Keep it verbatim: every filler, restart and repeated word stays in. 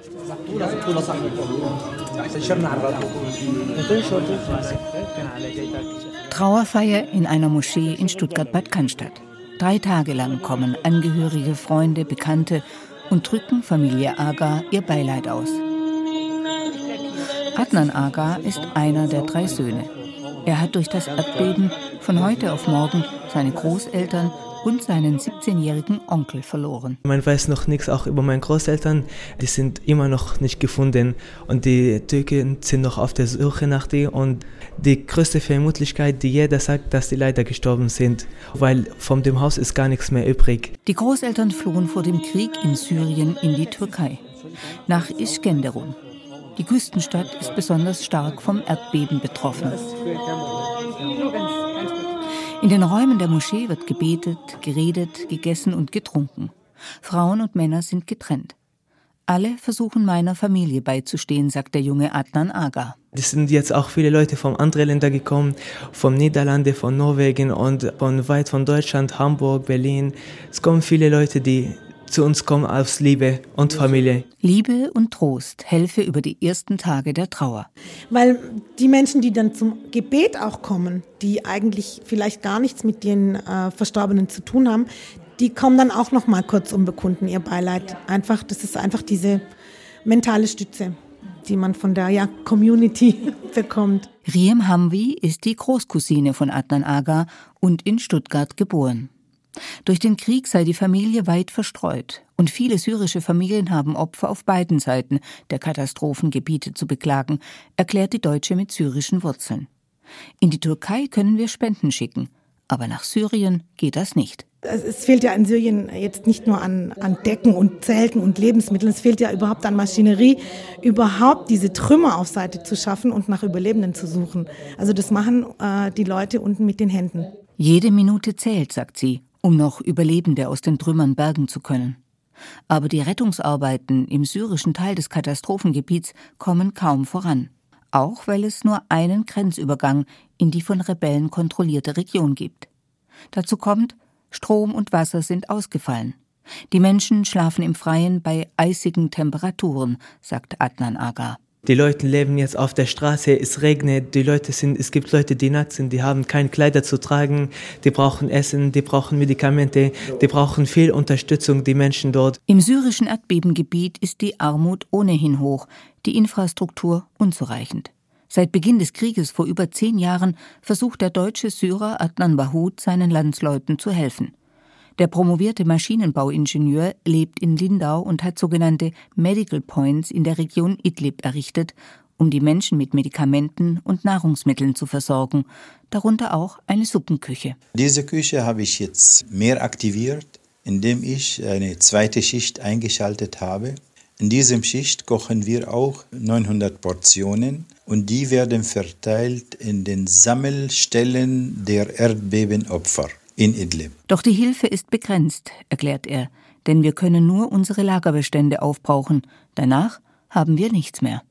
Trauerfeier in einer Moschee in Stuttgart-Bad Cannstatt. Drei Tage lang kommen Angehörige, Freunde, Bekannte und drücken Familie Aga ihr Beileid aus. Adnan Aga ist einer der drei Söhne. Er hat durch das Erdbeben von heute auf morgen seine Großeltern und seinen siebzehnjährigen Onkel verloren. Man weiß noch nichts auch über meine Großeltern. Die sind immer noch nicht gefunden und die Türken sind noch auf der Suche nach denen. Und die größte Vermutlichkeit, die jeder sagt, dass die leider gestorben sind, weil von dem Haus ist gar nichts mehr übrig. Die Großeltern flohen vor dem Krieg in Syrien in die Türkei, nach Iskenderun. Die Küstenstadt ist besonders stark vom Erdbeben betroffen. In den Räumen der Moschee wird gebetet, geredet, gegessen und getrunken. Frauen und Männer sind getrennt. Alle versuchen meiner Familie beizustehen, sagt der junge Adnan Aga. Es sind jetzt auch viele Leute von anderen Ländern gekommen, von Niederlande, von Norwegen und von weit von Deutschland, Hamburg, Berlin. Es kommen viele Leute, die zu uns kommen aus Liebe und Familie. Liebe und Trost helfe über die ersten Tage der Trauer. Weil die Menschen, die dann zum Gebet auch kommen, die eigentlich vielleicht gar nichts mit den äh, Verstorbenen zu tun haben, die kommen dann auch noch mal kurz und bekunden ihr Beileid. Einfach, das ist einfach diese mentale Stütze, die man von der ja, Community bekommt. Riem Hamwi ist die Großcousine von Adnan Aga und in Stuttgart geboren. Durch den Krieg sei die Familie weit verstreut und viele syrische Familien haben Opfer auf beiden Seiten der Katastrophengebiete zu beklagen, erklärt die Deutsche mit syrischen Wurzeln. In die Türkei können wir Spenden schicken, aber nach Syrien geht das nicht. Es fehlt ja in Syrien jetzt nicht nur an, an Decken und Zelten und Lebensmitteln, es fehlt ja überhaupt an Maschinerie, überhaupt diese Trümmer auf Seite zu schaffen und nach Überlebenden zu suchen. Also das machen äh, die Leute unten mit den Händen. Jede Minute zählt, sagt sie, um noch Überlebende aus den Trümmern bergen zu können. Aber die Rettungsarbeiten im syrischen Teil des Katastrophengebiets kommen kaum voran. Auch weil es nur einen Grenzübergang in die von Rebellen kontrollierte Region gibt. Dazu kommt, Strom und Wasser sind ausgefallen. Die Menschen schlafen im Freien bei eisigen Temperaturen, sagt Adnan Aga. Die Leute leben jetzt auf der Straße, es regnet, die Leute sind, es gibt Leute, die nackt sind, die haben keine Kleider zu tragen, die brauchen Essen, die brauchen Medikamente, die brauchen viel Unterstützung, die Menschen dort. Im syrischen Erdbebengebiet ist die Armut ohnehin hoch, die Infrastruktur unzureichend. Seit Beginn des Krieges vor über zehn Jahren versucht der deutsche Syrer Adnan Bahut seinen Landsleuten zu helfen. Der promovierte Maschinenbauingenieur lebt in Lindau und hat sogenannte Medical Points in der Region Idlib errichtet, um die Menschen mit Medikamenten und Nahrungsmitteln zu versorgen, darunter auch eine Suppenküche. Diese Küche habe ich jetzt mehr aktiviert, indem ich eine zweite Schicht eingeschaltet habe. In diesem Schicht kochen wir auch neunhundert Portionen und die werden verteilt in den Sammelstellen der Erdbebenopfer in Idlib. Doch die Hilfe ist begrenzt, erklärt er, denn wir können nur unsere Lagerbestände aufbrauchen. Danach haben wir nichts mehr.